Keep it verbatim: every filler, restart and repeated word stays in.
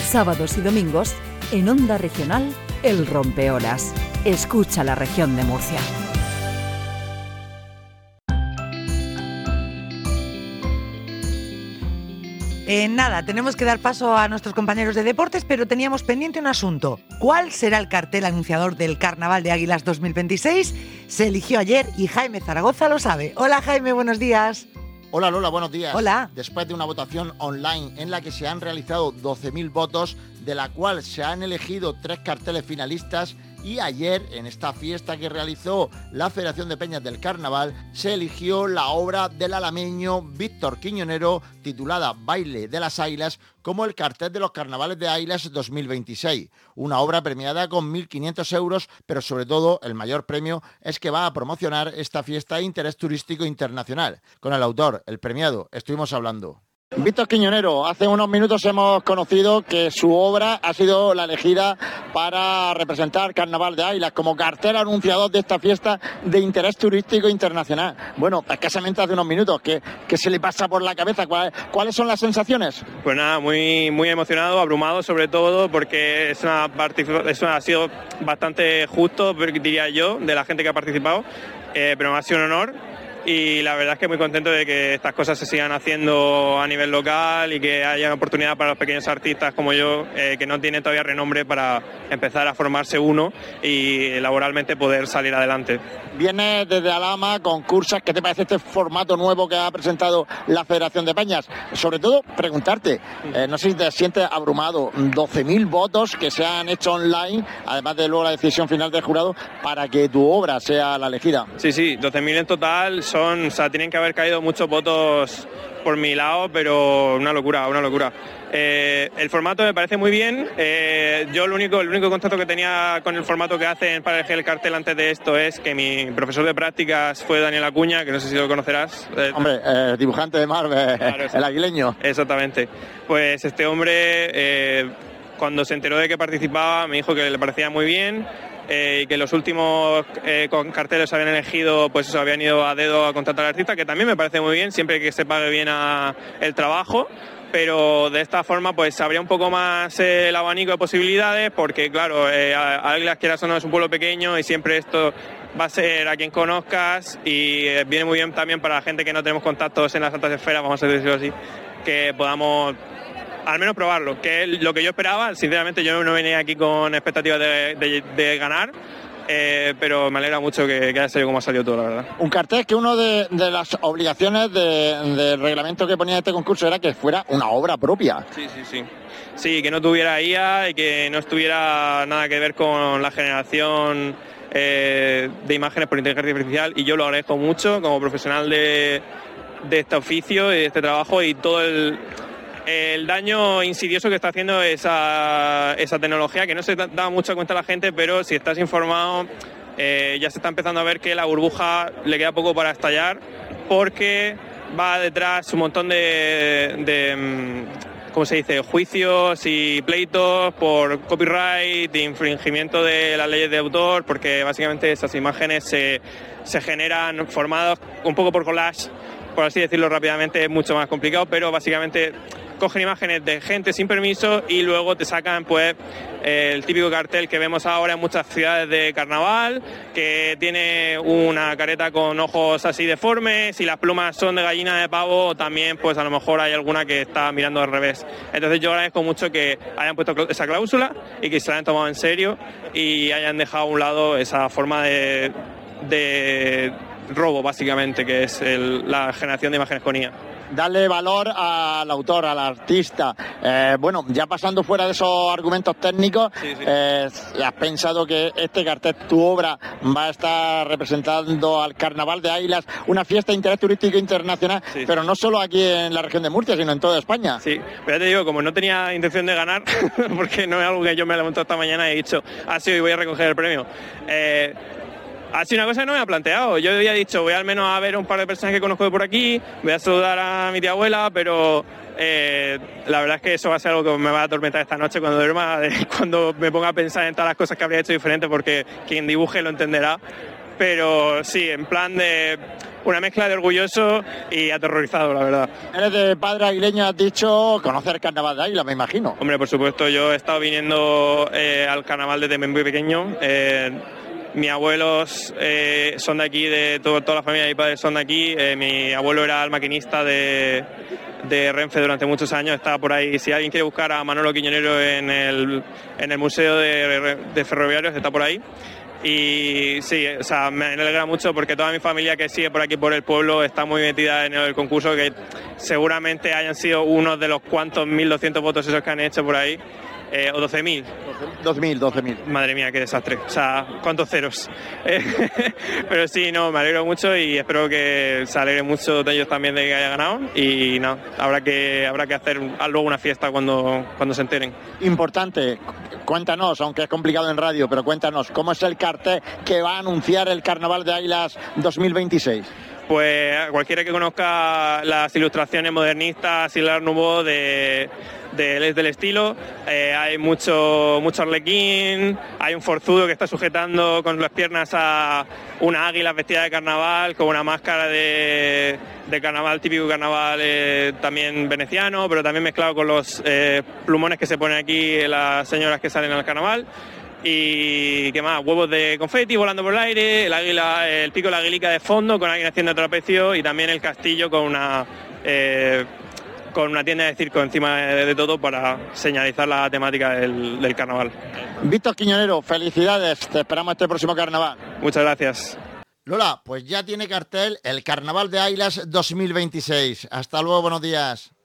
sábados y domingos, en Onda Regional, El Rompeolas. Escucha la región de Murcia. Eh, nada, tenemos que dar paso a nuestros compañeros de deportes, pero teníamos pendiente un asunto. ¿Cuál será el cartel anunciador del Carnaval de Águilas dos mil veintiséis? Se eligió ayer y Jaime Zaragoza lo sabe. Hola Jaime, buenos días. Hola Lola, buenos días. Hola. Después de una votación online en la que se han realizado doce mil votos, de la cual se han elegido tres carteles finalistas, y ayer, en esta fiesta que realizó la Federación de Peñas del Carnaval, se eligió la obra del alameño Víctor Quiñonero, titulada Baile de las Águilas, como el cartel de los Carnavales de Águilas dos mil veintiséis. Una obra premiada con mil quinientos euros, pero sobre todo el mayor premio es que va a promocionar esta fiesta de interés turístico internacional. Con el autor, el premiado, estuvimos hablando. Víctor Quiñonero, hace unos minutos hemos conocido que su obra ha sido la elegida para representar Carnaval de Águilas como cartel anunciador de esta fiesta de interés turístico internacional. Bueno, escasamente hace unos minutos, ¿qué, qué se le pasa por la cabeza? ¿Cuál, ¿Cuáles son las sensaciones? Pues nada, muy, muy emocionado, abrumado sobre todo, porque es una es una, ha sido bastante justo, diría yo, de la gente que ha participado, eh, pero me ha sido un honor. Y la verdad es que muy contento de que estas cosas se sigan haciendo a nivel local y que haya oportunidad para los pequeños artistas como yo, eh, que no tienen todavía renombre, para empezar a formarse uno y laboralmente poder salir adelante. Vienes desde Alhama, concursas, ¿qué te parece este formato nuevo que ha presentado la Federación de Peñas? Sobre todo, preguntarte, eh, no sé si te sientes abrumado, doce mil votos que se han hecho online, además de luego la decisión final del jurado, para que tu obra sea la elegida. Sí, sí, doce mil en total. Son, o sea, tienen que haber caído muchos votos por mi lado, pero una locura, una locura. Eh, el formato me parece muy bien. Eh, yo lo único, el único contacto que tenía con el formato que hacen para elegir el cartel antes de esto es que mi profesor de prácticas fue Daniel Acuña, que no sé si lo conocerás. Hombre, eh, dibujante de Marvel, claro, el aguileño. Exactamente. Pues este hombre, eh, cuando se enteró de que participaba, me dijo que le parecía muy bien. Eh, y que los últimos eh, con carteles habían elegido, pues eso, habían ido a dedo a contratar al artista, que también me parece muy bien, siempre que se pague bien a el trabajo, pero de esta forma pues habría un poco más eh, el abanico de posibilidades, porque claro, eh, Águilas, quieras o no, es un pueblo pequeño y siempre esto va a ser a quien conozcas, y eh, viene muy bien también para la gente que no tenemos contactos en las altas esferas, vamos a decirlo así, que podamos al menos probarlo, que es lo que yo esperaba. Sinceramente yo no venía aquí con expectativas de, de, de ganar, eh, pero me alegra mucho que, que haya salido como ha salido todo, la verdad. Un cartel que una de, de las obligaciones de, del reglamento que ponía este concurso era que fuera una obra propia. Sí, sí, sí. Sí, que no tuviera I A y que no estuviera nada que ver con la generación eh, de imágenes por inteligencia artificial, y yo lo agradezco mucho como profesional de, de este oficio y de este trabajo, y todo el... el daño insidioso que está haciendo esa, esa tecnología, que no se da mucha cuenta a la gente, pero si estás informado, eh, ya se está empezando a ver que la burbuja le queda poco para estallar, porque va detrás un montón de, de ¿cómo se dice?, juicios y pleitos por copyright, de infringimiento de las leyes de autor, porque básicamente esas imágenes se, se generan formadas un poco por collage, por así decirlo rápidamente. Es mucho más complicado, pero básicamente cogen imágenes de gente sin permiso y luego te sacan pues el típico cartel que vemos ahora en muchas ciudades de carnaval, que tiene una careta con ojos así deformes, y las plumas son de gallina de pavo, también pues a lo mejor hay alguna que está mirando al revés. Entonces yo agradezco mucho que hayan puesto esa cláusula y que se la hayan tomado en serio y hayan dejado a un lado esa forma de, de robo, básicamente, que es el, la generación de imágenes con I A. Darle valor al autor, al artista. Eh, bueno, ya pasando fuera de esos argumentos técnicos, sí, sí. Eh, ¿has pensado que este cartel, tu obra, va a estar representando al Carnaval de Águilas, una fiesta de interés turístico internacional, sí, pero no solo aquí en la región de Murcia, sino en toda España? Sí, pero ya te digo, como no tenía intención de ganar, porque no es algo que yo me levanto esta mañana y he dicho, ah, sí, hoy voy a recoger el premio. Eh, Ha sido una cosa que no me ha planteado. Yo había dicho, voy al menos a ver un par de personas que conozco de por aquí, voy a saludar a mi tía abuela, pero eh, la verdad es que eso va a ser algo que me va a atormentar esta noche cuando duerma, cuando me ponga a pensar en todas las cosas que habría hecho diferente, porque quien dibuje lo entenderá. pero sí, en plan de una mezcla de orgulloso y aterrorizado, la verdad. Eres de padre aguileño, has dicho, conocer el carnaval de Águilas, me imagino. Hombre, por supuesto, yo he estado viniendo eh, al carnaval desde muy pequeño. Eh, mis abuelos eh, son de aquí, de todo, toda la familia de mi padre son de aquí. Eh, mi abuelo era el maquinista de, de Renfe durante muchos años, estaba por ahí. Si alguien quiere buscar a Manolo Quiñonero en el, en el Museo de, de Ferroviarios, está por ahí. Y sí, o sea, me alegra mucho porque toda mi familia que sigue por aquí por el pueblo está muy metida en el concurso, que seguramente hayan sido unos de los cuantos mil doscientos votos esos que han hecho por ahí, eh, o doce mil. doce mil, doce mil. Madre mía, qué desastre. O sea, cuántos ceros. Pero sí, no, me alegro mucho y espero que se alegre mucho de ellos también de que haya ganado. Y no, habrá que habrá que hacer luego una fiesta cuando, cuando se enteren. Importante, cuéntanos, aunque es complicado en radio, pero cuéntanos, ¿cómo es el cartel que va a anunciar el Carnaval de Águilas dos mil veintiséis? Pues cualquiera que conozca las ilustraciones modernistas y el Art Nouveau de, de, del estilo, eh, hay mucho, mucho arlequín, hay un forzudo que está sujetando con las piernas a una águila vestida de carnaval, con una máscara de, de carnaval, típico carnaval eh, también veneciano, pero también mezclado con los eh, plumones que se ponen aquí las señoras que salen al carnaval. Y qué más, huevos de confeti volando por el aire, el águila, el pico de la aguilica de fondo con alguien haciendo trapecio y también el castillo con una eh, con una tienda de circo encima de, de todo para señalizar la temática del, del carnaval. Víctor Quiñonero, felicidades, te esperamos este próximo carnaval. Muchas gracias. Lola, pues ya tiene cartel el Carnaval de Águilas dos mil veintiséis. Hasta luego, buenos días.